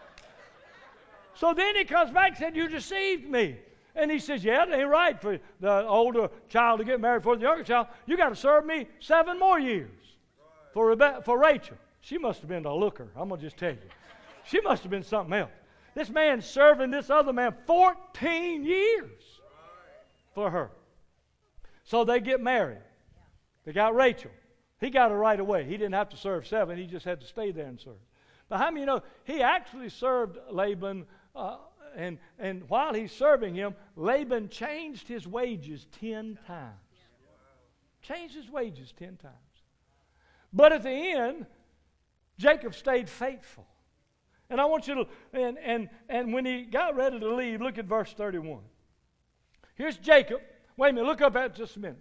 So then he comes back and said, you deceived me. And he says, yeah, it ain't right for the older child to get married for the younger child. You got to serve me seven more years for, Rebe- for Rachel. She must have been a looker. I'm going to just tell you. She must have been something else. This man's serving this other man fourteen years for her. So they get married. They got Rachel. He got her right away. He didn't have to serve seven. He just had to stay there and serve. But how many of you know, he actually served Laban, uh, and, and while he's serving him, Laban changed his wages ten times. Changed his wages ten times. But at the end, Jacob stayed faithful. And I want you to, and, and, and when he got ready to leave, look at verse thirty-one. Here's Jacob. Wait a minute, look up at it just a minute.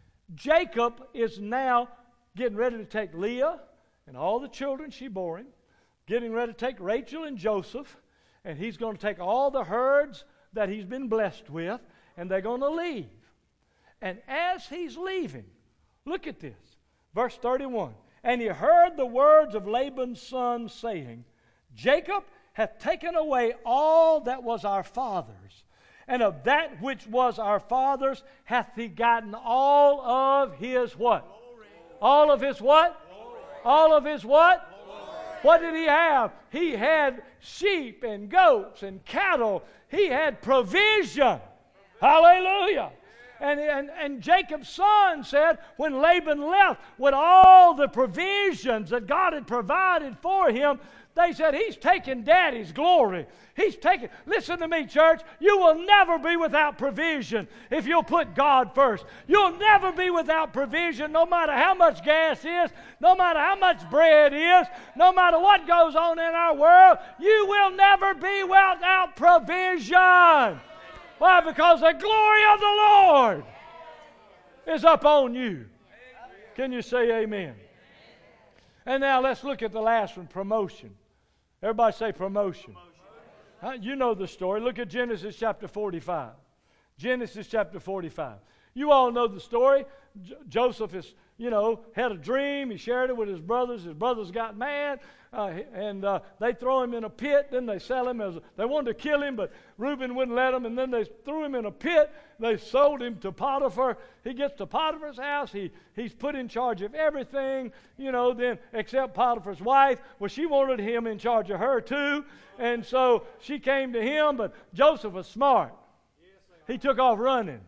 Jacob is now getting ready to take Leah and all the children she bore him, getting ready to take Rachel and Joseph, and he's going to take all the herds that he's been blessed with, and they're going to leave. And as he's leaving, look at this, verse thirty-one. And he heard the words of Laban's son saying, Jacob hath taken away all that was our father's, and of that which was our father's hath he gotten all of his what? Glory. All of his what? Glory. All of his what? Glory. What did he have? He had sheep and goats and cattle. He had provision. Hallelujah. And, and, and Jacob's son said, when Laban left with all the provisions that God had provided for him, they said, he's taking Daddy's glory. He's taking, listen to me, church, you will never be without provision if you'll put God first. You'll never be without provision no matter how much gas is, no matter how much bread is, no matter what goes on in our world. You will never be without provision. Why? Because the glory of the Lord is upon you. Can you say amen? And now let's look at the last one, promotion. Everybody say promotion. Huh? You know the story. Look at Genesis chapter forty-five. Genesis chapter forty-five. You all know the story. J- Joseph is, you know, had a dream. He shared it with his brothers. His brothers got mad, uh, and uh, they throw him in a pit. Then they sell him as a, they wanted to kill him, but Reuben wouldn't let him. And then they threw him in a pit. They sold him to Potiphar. He gets to Potiphar's house. He he's put in charge of everything, you know. Then except Potiphar's wife. Well, she wanted him in charge of her too, and so she came to him. But Joseph was smart. He took off running.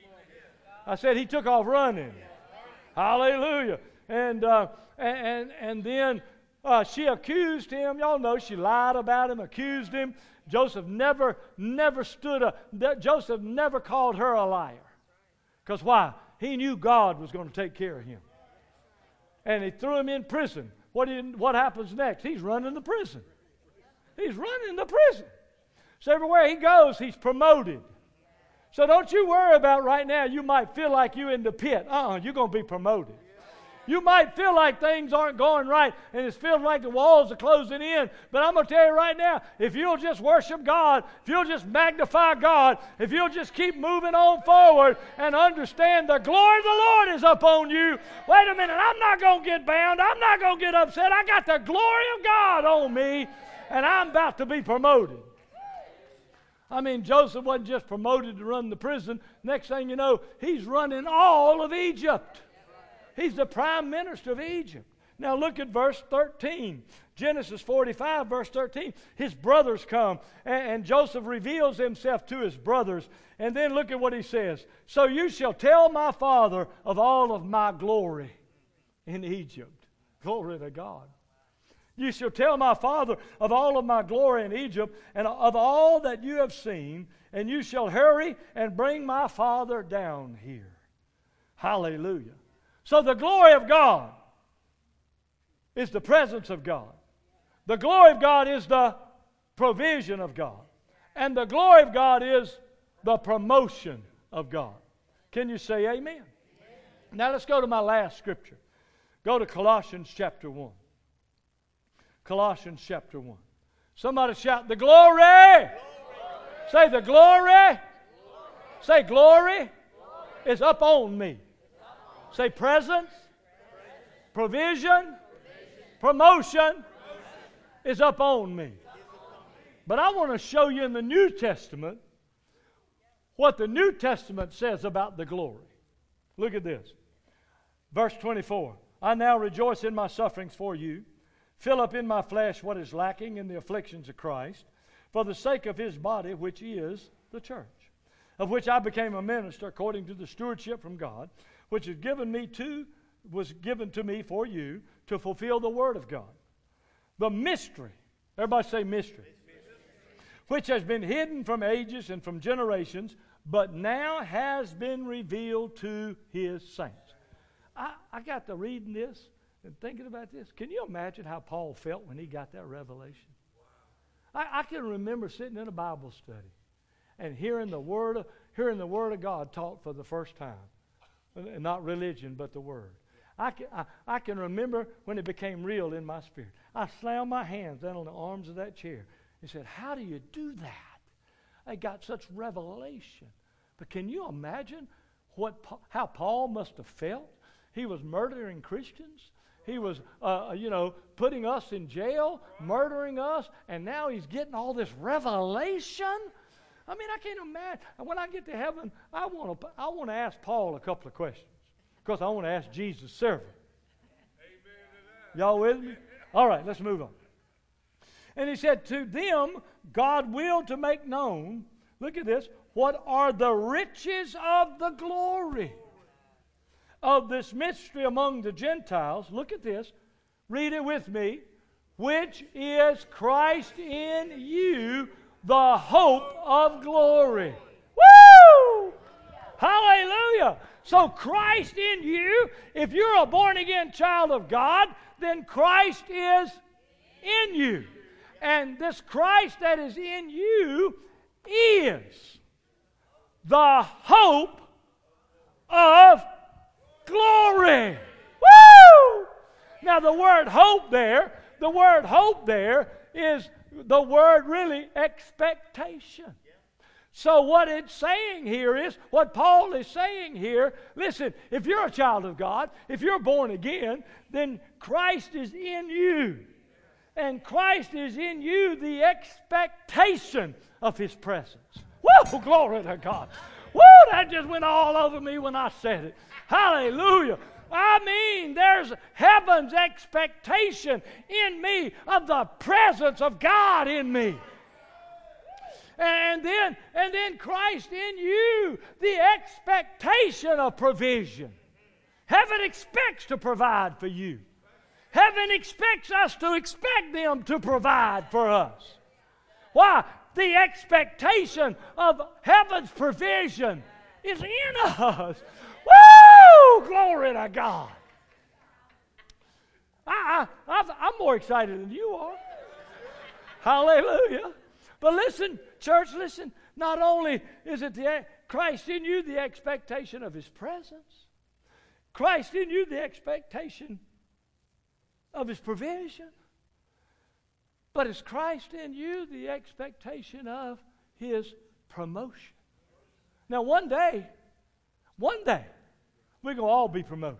I said he took off running. Hallelujah. And uh, and and then Uh, she accused him. Y'all know she lied about him, accused him. Joseph never, never stood up. Joseph never called her a liar. Because why? He knew God was going to take care of him. And he threw him in prison. What, he, what happens next? He's running the prison. He's running the prison. So everywhere he goes, he's promoted. So don't you worry about right now. You might feel like you're in the pit. Uh-uh, you're going to be promoted. You might feel like things aren't going right and it feels like the walls are closing in. But I'm going to tell you right now, if you'll just worship God, if you'll just magnify God, if you'll just keep moving on forward and understand the glory of the Lord is upon you. Wait a minute, I'm not going to get bound. I'm not going to get upset. I got the glory of God on me and I'm about to be promoted. I mean, Joseph wasn't just promoted to run the prison. Next thing you know, he's running all of Egypt. He's the prime minister of Egypt. Now look at verse thirteen. Genesis forty-five, verse thirteen. His brothers come, and, and Joseph reveals himself to his brothers. And then look at what he says. So you shall tell my father of all of my glory in Egypt. Glory to God. You shall tell my father of all of my glory in Egypt, and of all that you have seen, and you shall hurry and bring my father down here. Hallelujah. So the glory of God is the presence of God. The glory of God is the provision of God. And the glory of God is the promotion of God. Can you say amen? Amen. Now let's go to my last scripture. Go to Colossians chapter one. Colossians chapter one. Somebody shout, the glory! Glory. Say, the glory! Glory. Say, glory, glory is up on me. Say presence, provision, promotion is up on me. But I want to show you in the New Testament what the New Testament says about the glory. Look at this. Verse twenty-four. I now rejoice in my sufferings for you, fill up in my flesh what is lacking in the afflictions of Christ, for the sake of his body, which is the church, of which I became a minister according to the stewardship from God, which is given me to, was given to me for you to fulfill the word of God. The mystery, everybody say mystery, which has been hidden from ages and from generations, but now has been revealed to his saints. I, I got to reading this and thinking about this. Can you imagine how Paul felt when he got that revelation? I, I can remember sitting in a Bible study and hearing the word of, hearing the word of God taught for the first time. Not religion, but the Word. I can, I, I can remember when it became real in my spirit. I slammed my hands down on the arms of that chair and said, how do you do that? I got such revelation. But can you imagine what how Paul must have felt? He was murdering Christians. He was, uh, you know, putting us in jail, murdering us, and now he's getting all this revelation. I mean, I can't imagine. When I get to heaven, I want to I want to ask Paul a couple of questions because I want to ask Jesus several. Y'all with me? All right, let's move on. And he said, to them, God willed to make known, look at this, what are the riches of the glory of this mystery among the Gentiles. Look at this. Read it with me. Which is Christ in you, the hope of glory. Woo! Hallelujah. So Christ in you, if you're a born-again child of God, then Christ is in you. And this Christ that is in you is the hope of glory. Woo! Now the word hope there, the word hope there is the word really expectation. So what it's saying here is, what Paul is saying here, listen, if you're a child of God, if you're born again, then Christ is in you. And Christ is in you, the expectation of His presence. Woo! Glory to God. Woo! That just went all over me when I said it. Hallelujah. I mean, there's heaven's expectation in me of the presence of God in me. And then, and then Christ in you, the expectation of provision. Heaven expects to provide for you. Heaven expects us to expect them to provide for us. Why? The expectation of heaven's provision is in us. Woo! Glory to God. I, I, I'm more excited than you are. Hallelujah. But listen, church, listen. Not only is it the Christ in you, the expectation of His presence. Christ in you, the expectation of His provision. But is Christ in you, the expectation of His promotion. Now one day, one day, we're going to all be promoted.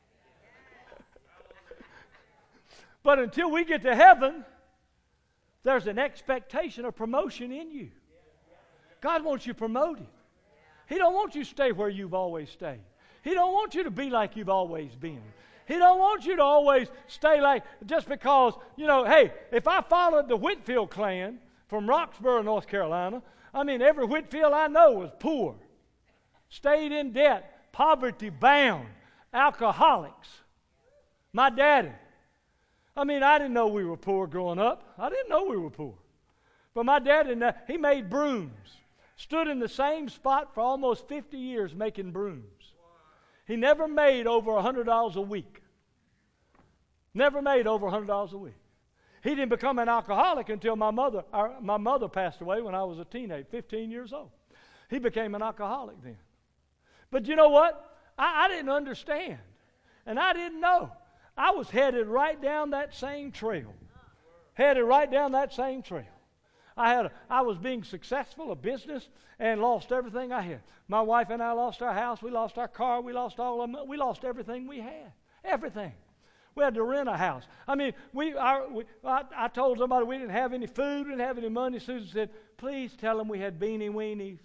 But until we get to heaven, there's an expectation of promotion in you. God wants you promoted. He don't want you to stay where you've always stayed. He don't want you to be like you've always been. He don't want you to always stay like, just because, you know, hey, if I followed the Whitfield clan from Roxborough, North Carolina, I mean, every Whitfield I know was poor, stayed in debt, poverty bound, alcoholics. My daddy. I mean, I didn't know we were poor growing up. I didn't know we were poor. But my daddy, he made brooms. Stood in the same spot for almost fifty years making brooms. He never made over one hundred dollars a week. Never made over one hundred dollars a week. He didn't become an alcoholic until my mother, our, my mother passed away when I was a teenager, fifteen years old. He became an alcoholic then. But you know what? I, I didn't understand. And I didn't know. I was headed right down that same trail. Headed right down that same trail. I had a, I was being successful, a business, and lost everything I had. My wife and I lost our house. We lost our car. We lost all of them. We lost everything we had. Everything. We had to rent a house. I mean, we, our, we I, I told somebody we didn't have any food, we didn't have any money. Susan said, please tell them we had beanie weenies.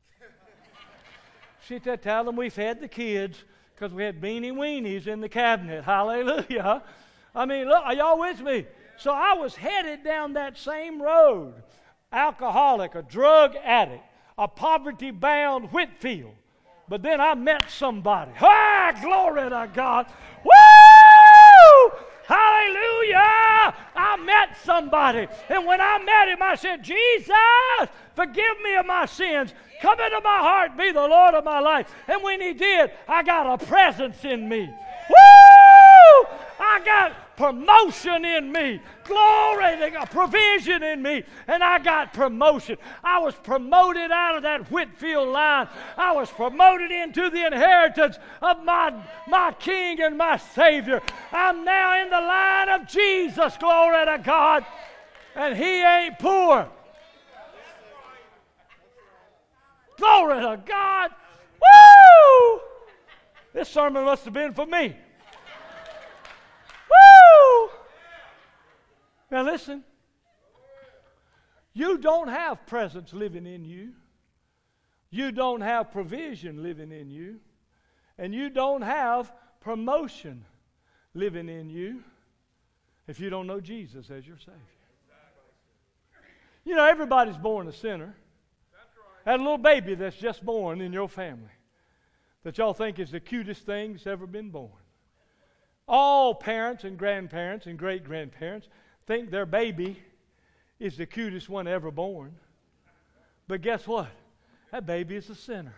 She said, tell them we fed the kids because we had beanie weenies in the cabinet. Hallelujah. I mean, look, are y'all with me? So I was headed down that same road. Alcoholic, a drug addict, a poverty-bound Whitfield. But then I met somebody. Ah, glory to God. Woo! Hallelujah! I met somebody. And when I met him, I said, Jesus, forgive me of my sins. Come into my heart, be the Lord of my life. And when he did, I got a presence in me. Woo! I got promotion in me. Glory to God. Provision in me. And I got promotion. I was promoted out of that Whitfield line. I was promoted into the inheritance of my, my King and my Savior. I'm now in the line of Jesus. Glory to God. And he ain't poor. Glory to God. Woo! This sermon must have been for me. Woo! Now listen. You don't have presence living in you. You don't have provision living in you. And you don't have promotion living in you if you don't know Jesus as your Savior. You know, everybody's born a sinner. That little baby that's just born in your family that y'all think is the cutest thing that's ever been born. All parents and grandparents and great-grandparents think their baby is the cutest one ever born. But guess what? That baby is a sinner.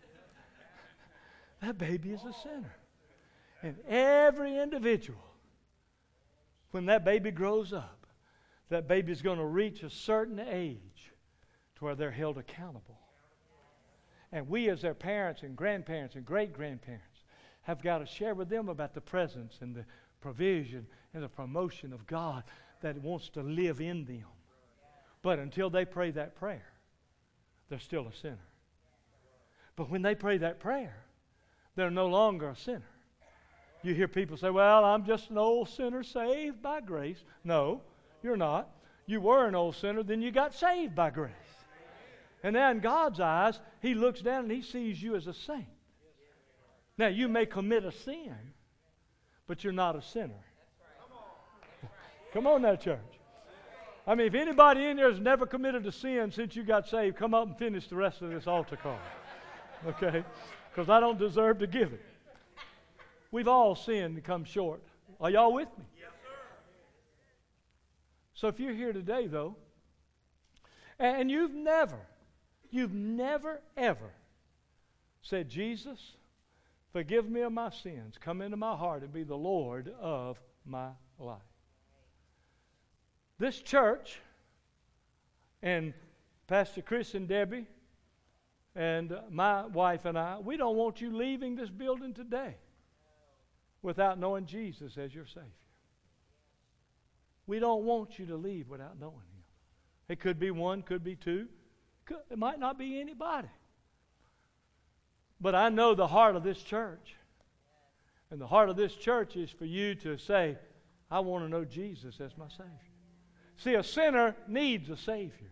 That baby is a sinner. And every individual, when that baby grows up, that baby is going to reach a certain age to where they're held accountable. And we as their parents and grandparents and great-grandparents have got to share with them about the presence and the provision and the promotion of God that wants to live in them. But until they pray that prayer, they're still a sinner. But when they pray that prayer, they're no longer a sinner. You hear people say, well, I'm just an old sinner saved by grace. No, you're not. You were an old sinner, then you got saved by grace. And now in God's eyes, he looks down and he sees you as a saint. Now, you may commit a sin, but you're not a sinner. Come on now, church. I mean, if anybody in there has never committed a sin since you got saved, come up and finish the rest of this altar call. Okay? Because I don't deserve to give it. We've all sinned and come short. Are y'all with me? Yes, So if you're here today, though, and you've never, you've never, ever said, Jesus, forgive me of my sins, come into my heart and be the Lord of my life. This church and Pastor Chris and Debbie and my wife and I, we don't want you leaving this building today without knowing Jesus as your Savior. We don't want you to leave without knowing Him. It could be one, could be two. Could, it might not be anybody. But I know the heart of this church. And the heart of this church is for you to say, I want to know Jesus as my Savior. See, a sinner needs a Savior.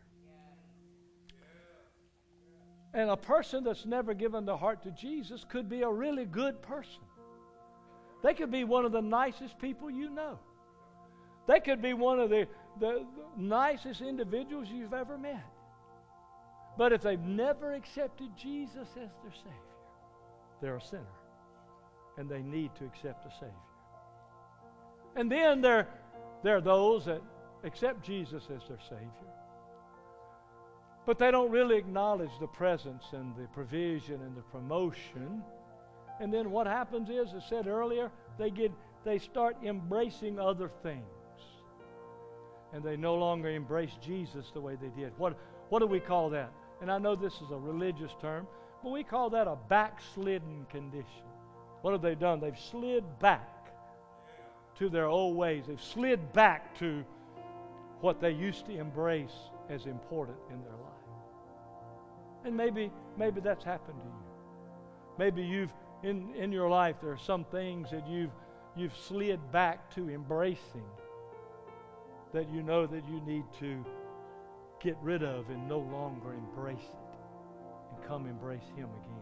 And a person that's never given their heart to Jesus could be a really good person. They could be one of the nicest people you know. They could be one of the, the, the nicest individuals you've ever met. But if they've never accepted Jesus as their Savior, they're a sinner. And they need to accept a Savior. And then there, there are those that accept Jesus as their Savior. But they don't really acknowledge the presence and the provision and the promotion. And then what happens is, as I said earlier, they get they start embracing other things. And they no longer embrace Jesus the way they did. What, what do we call that? And I know this is a religious term, but we call that a backslidden condition. What have they done? They've slid back to their old ways. They've slid back to what they used to embrace as important in their life. And maybe, maybe that's happened to you. Maybe you've, in, in your life, there are some things that you've, you've slid back to embracing that you know that you need to get rid of and no longer embrace it and come embrace Him again.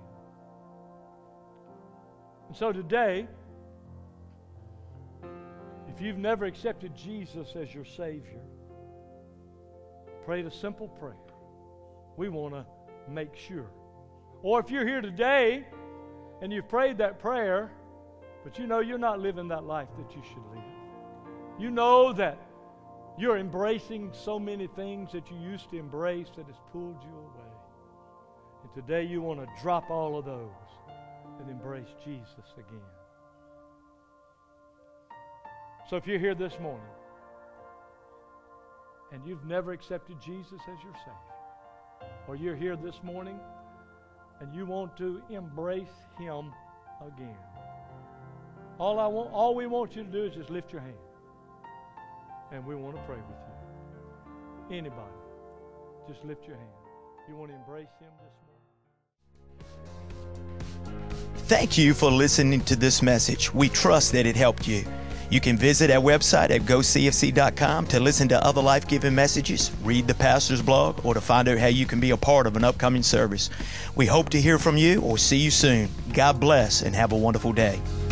And so today, if you've never accepted Jesus as your Savior, pray a simple prayer. We want to make sure. Or if you're here today and you've prayed that prayer, but you know you're not living that life that you should live. You know that you're embracing so many things that you used to embrace that has pulled you away. And today you want to drop all of those and embrace Jesus again. So if you're here this morning and you've never accepted Jesus as your Savior, or you're here this morning and you want to embrace Him again, all I want, all we want you to do is just lift your hand. And we want to pray with you. Anybody, just lift your hand. You want to embrace Him this morning? Thank you for listening to this message. We trust that it helped you. You can visit our website at go c f c dot com to listen to other life-giving messages, read the pastor's blog, or to find out how you can be a part of an upcoming service. We hope to hear from you or see you soon. God bless and have a wonderful day.